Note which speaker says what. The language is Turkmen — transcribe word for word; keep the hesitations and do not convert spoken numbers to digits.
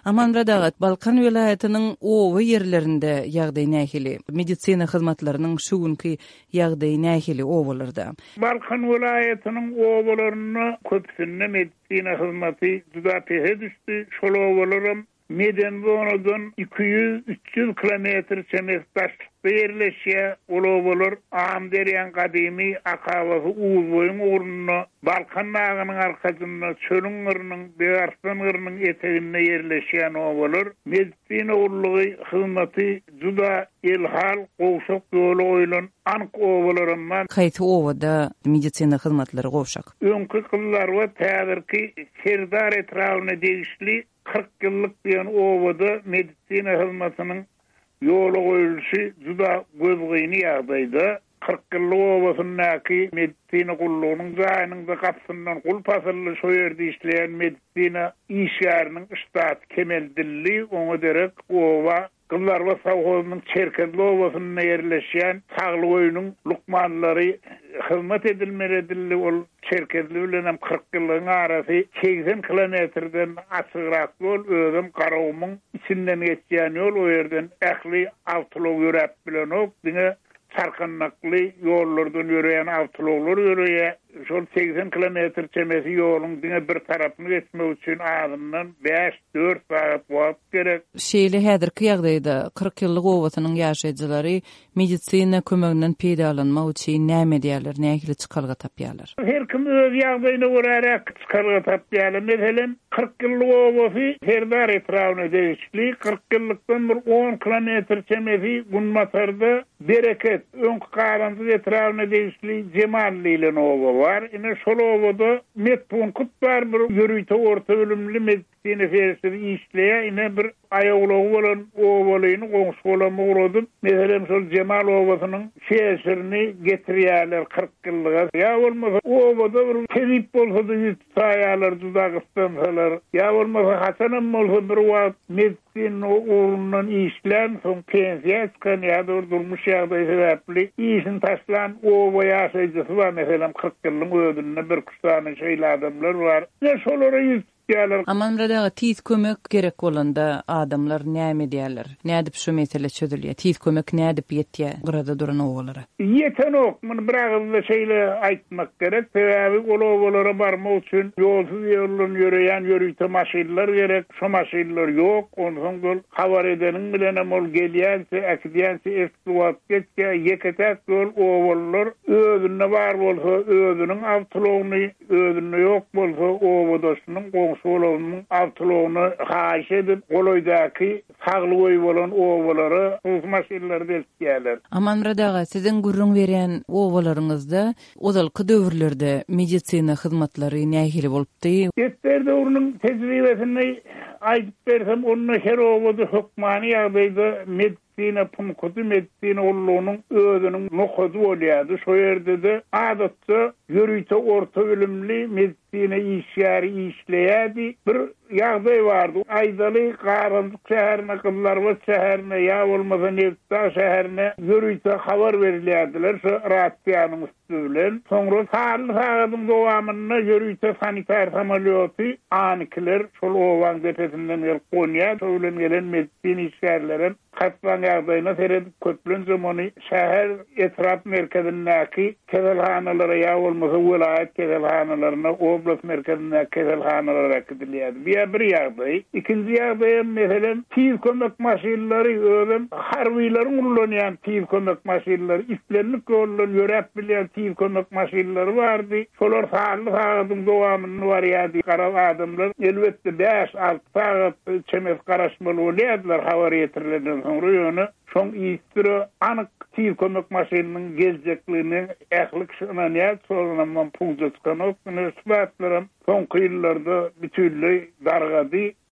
Speaker 1: Aman Radagat, Balkan vilayetinin owa yerlerinde ýagdaý nähili, medisina hyzmatlarynyň şu günkü ýagdaý nähili owalarda.
Speaker 2: Balkan vilayetinin owalaryny köpsünde medisina hyzmaty juda tehe düşdi. Şol owalarym Meden bonadan iki yüz üç yüz kilometr çemekdaşlyk yerleşýär. Olowalar Amderiýan gadymy akawasy uzboýun urnuny Balkan naganyň arkasynda çölüň ýeriniň Beýarslan ýeriniň eteginde yerleşýän owalar medisina ullugy hyzmaty juda elhal gowşak ýoly oýlan ank owalaryndan
Speaker 1: Kaýty owada medisina hyzmatlary gowşak.
Speaker 2: Öňkü kyllar we täzirki Serdar etrawyna degişli kırk ýyllyk diýen owada medisina hyzmatynyň ýoly goýulşy juda gözgüni ýagdaýda kırk ýyllyk owasynyňky medisina gullugynyň jaýynda gapsyndan gul pasyrly şo ýerde işleýän medisina işgäriniň ştat kemeldilli oňa derek owa Kıllar ve savhozunun çerkezli ovasına yerleşen Tağlı Oyunun lukmanları hizmet edilmeli ol çerkezli bilen kırk yıllığın arası seksen kilometreden açıqrak yol özüm Karavum'un içinden geçen yol o yerden ähli avtolog yörep bilen ok dine çarkannaklı yollardan yürüyen avtologlar yürüye şol seksen kilometr çemesi yolun dine bir tarafını geçmek için ağzından beş dört saat wagt gerek.
Speaker 1: Şeýle häzirki ýagdaýda kırk ýyllyk owasynyň ýaşaýjylary medisina kömeginden peýdalanmak üçin näme diýerler, nähili çykalga tapýarlar.
Speaker 2: Her kim öz ýagdaýyna göre çykalga tapýarlar. Meselem kırk ýyllyk owasy Serdar etrawyna degişli kırk ýyllykdan bir on kilometr çemesi Gunmasarda Bereket öňkü Karandy etrawyna degişli Cemalli ile owa var. Ine şol owada medpunkut bar bir ýürüýte orta ölümli medisina ferisi işleýär. Ine bir aýaglagy bolan owalyny goňşy bolan ugradyp, meselem şol Cemal owasynyň şeýerini getirýärler kırk ýyllyga. Ýa bolmasa owada bir tebip bolsa da ýetýärler juda gysdansalar. Ýa bolmasa Hasanam bolsa bir wagt medisina urundan işlen, soň pensiýa çykan ýa-da durmuş ýagdaý sebäpli işin taşlan owa ýaşaýjysy bar. Meselem kırk ýyllyň ödünde bir kuştany şeýle adamlar bar. Ne şolara
Speaker 1: Aman Radaga tiz kömek gerek bolanda adamlar näme diýerler? Nädip şu mesele çözülýär? Tiz kömek nädip ýetýär gyrada duran owalara?
Speaker 2: Ýeten ok, men bir agzda şeýle aýtmak gerek. Sebäbi owalara barmak üçin ýolsuz ýollardan ýöreýän ýörüýte maşynlar gerek. Şo maşynlar ýok. Ondan gol habar edeniň bilen ol gelýänse, äkidýänse eksploat etýär, ýeketek ol owalar özüne bar bolsa, özüniň awtologyny, özüne ýok bolsa, owadaşynyň Solomon avtologyny haýş edip goloýdaky sagly goý bolan owalary huzmaşylary delýärler.
Speaker 1: Aman Radaga, sizin gurrun berýän owalaryňyzda ozalky döwürlerde medisina hyzmatlary nähili bolupdy?
Speaker 2: Ýetler döwrüniň tejribesini aýdyp bersem, onu her owada hukmany ýagdaýda medisina punkuty medisina ullugynyň özüniň nohady bolýardy. Şo ýerde de adatda ýörüýte orta ölümli medisina işgäri işleýärdi. Bir ýagdaý bardy. Aýdaly Karandyk şäherine, Kızlarbaş şäherine, ýa bolmasa Nevşehir şäherine ýörüýte habar berilýärdiler şu rasiýanyň üstünden. Soňra sağly sagadyň dowamyna ýörüýte sanitar samolýoty anykylar şol owaň depesinden gelip goňýar. Şoýlen gelen medisina işgärlerin Katlan ýagdaýyna seret köplen zamany şäher etraf merkezindäki kezelhanalara ýa bolmasa vilayet kezelhanalaryna, oblast merkezindäki kezelhanalara gidilýärdi. Bir bir ýagdaý. Ikinji ýagdaý meselem tiz kömek maşynlary özüm harbylaryň ullanýan tiz kömek maşynlary islenlik ýollan ýörep bilýän tiz kömek maşynlary bardy. Şolar sağly sagadyň dowamyny barýardy. Garab adamlar elbetde beş altı sagat çemes garaşmaly bolýardylar habar ýetirilenden soňra ýöne. Şoň ýitiri anyk tiz kömek maşynynyň geljekligini ählik şunanýar, soňra pul çykan ok, sübatlarym soňky ýyllarda bütünlüğ dargady.